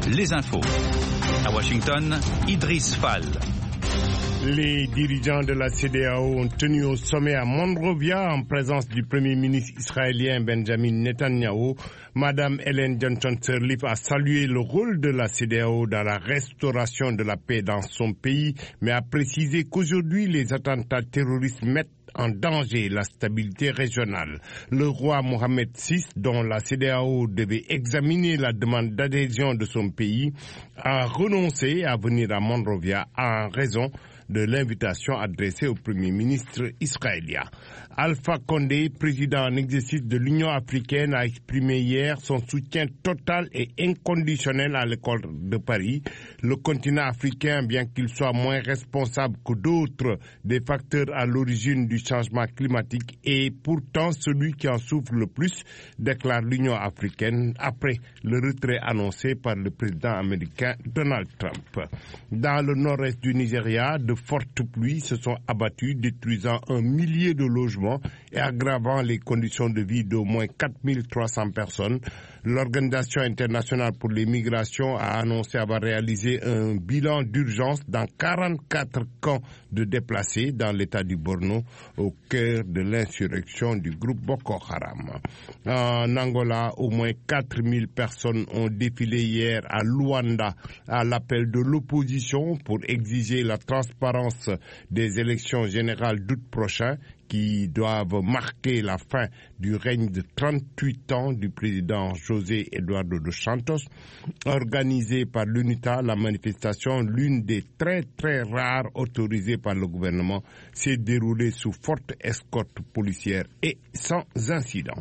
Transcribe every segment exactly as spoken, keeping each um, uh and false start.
les infos. À Washington, Idriss Fall. Les dirigeants de la C D A O ont tenu au sommet à Monrovia en présence du Premier ministre israélien Benjamin Netanyahu. Madame Ellen Johnson-Sirleaf a salué le rôle de la C D A O dans la restauration de la paix dans son pays, mais a précisé qu'aujourd'hui les attentats terroristes mettent en danger la stabilité régionale. Le roi Mohamed six, dont la C D A O devait examiner la demande d'adhésion de son pays, a renoncé à venir à Monrovia en raison de l'invitation adressée au Premier ministre israélien. Alpha Condé, président en exercice de l'Union africaine, a exprimé hier son soutien total et inconditionnel à l'accord de Paris. Le continent africain, bien qu'il soit moins responsable que d'autres des facteurs à l'origine du changement climatique, est pourtant celui qui en souffre le plus, déclare l'Union africaine après le retrait annoncé par le président américain Donald Trump. Dans le nord-est du Nigeria, de fortes pluies se sont abattues, détruisant un millier de logements et aggravant les conditions de vie d'au moins quatre mille trois cents personnes. L'Organisation internationale pour les migrations a annoncé avoir réalisé un bilan d'urgence dans quarante-quatre camps de déplacés dans l'état du Borno, au cœur de l'insurrection du groupe Boko Haram. En Angola, au moins quatre mille personnes ont défilé hier à Luanda à l'appel de l'opposition pour exiger la transparence des élections générales d'août prochain, qui doivent marquer la fin du règne de trente-huit ans du président José Eduardo dos Santos. Organisée par l'UNITA, la manifestation, l'une des très très rares autorisées par le gouvernement, s'est déroulée sous forte escorte policière et sans incident.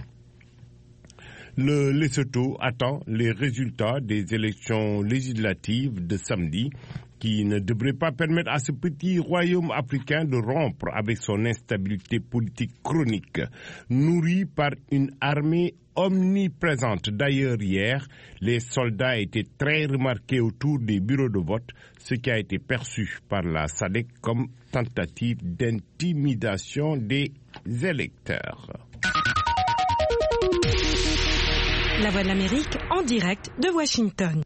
Le Lesotho attend les résultats des élections législatives de samedi, qui ne devrait pas permettre à ce petit royaume africain de rompre avec son instabilité politique chronique, nourrie par une armée omniprésente. D'ailleurs, hier, les soldats étaient très remarqués autour des bureaux de vote, ce qui a été perçu par la S A D C comme tentative d'intimidation des électeurs. La Voix de l'Amérique en direct de Washington.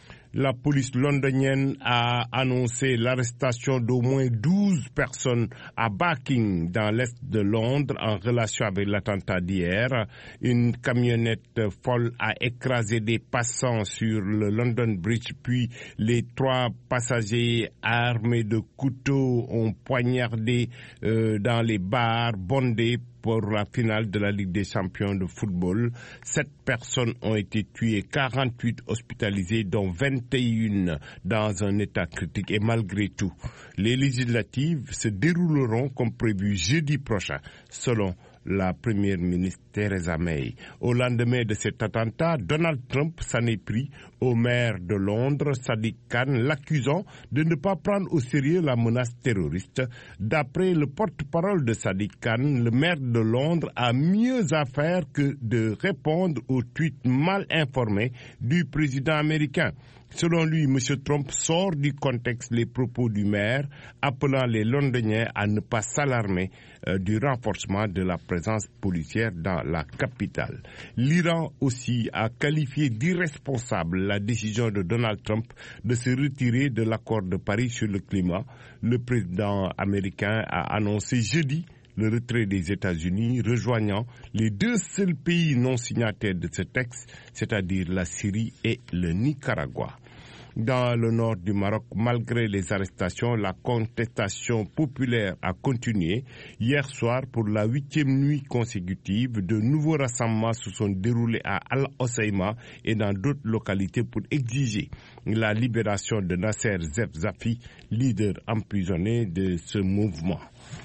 La police londonienne a annoncé l'arrestation d'au moins douze personnes à Barking, dans l'est de Londres, en relation avec l'attentat d'hier. Une camionnette folle a écrasé des passants sur le London Bridge, puis les trois passagers armés de couteaux ont poignardé euh, dans les bars bondés pour la finale de la Ligue des champions de football. Sept personnes ont été tuées, quarante-huit hospitalisées, dont vingt et une dans un état critique. Et malgré tout, les législatives se dérouleront comme prévu jeudi prochain, selon la première ministre Theresa May. Au lendemain de cet attentat, Donald Trump s'en est pris au maire de Londres, Sadiq Khan, l'accusant de ne pas prendre au sérieux la menace terroriste. D'après le porte-parole de Sadiq Khan, le maire de Londres a mieux à faire que de répondre aux tweets mal informés du président américain. Selon lui, M. Trump sort du contexte les propos du maire, appelant les Londoniens à ne pas s'alarmer euh, du renforcement de la présence policière dans la capitale. L'Iran aussi a qualifié d'irresponsable la décision de Donald Trump de se retirer de l'accord de Paris sur le climat. Le président américain a annoncé jeudi le retrait des États-Unis, rejoignant les deux seuls pays non signataires de ce texte, c'est-à-dire la Syrie et le Nicaragua. Dans le nord du Maroc, malgré les arrestations, la contestation populaire a continué. Hier soir, pour la huitième nuit consécutive, de nouveaux rassemblements se sont déroulés à Al-Hoceima et dans d'autres localités pour exiger la libération de Nasser Zefzafi, leader emprisonné de ce mouvement.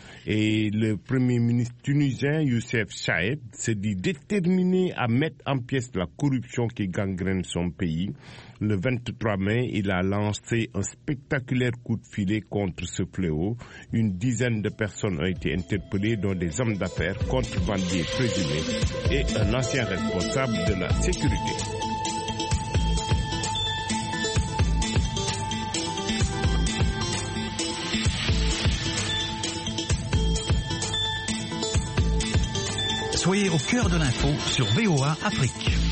Et le Premier ministre tunisien Youssef Chahed se dit déterminé à mettre en pièces la corruption qui gangrène son pays. Le vingt-trois mai, il a lancé un spectaculaire coup de filet contre ce fléau. Une dizaine de personnes ont été interpellées, dont des hommes d'affaires, contrebandiers présumés et un ancien responsable de la sécurité. Soyez au cœur de l'info sur V O A Afrique.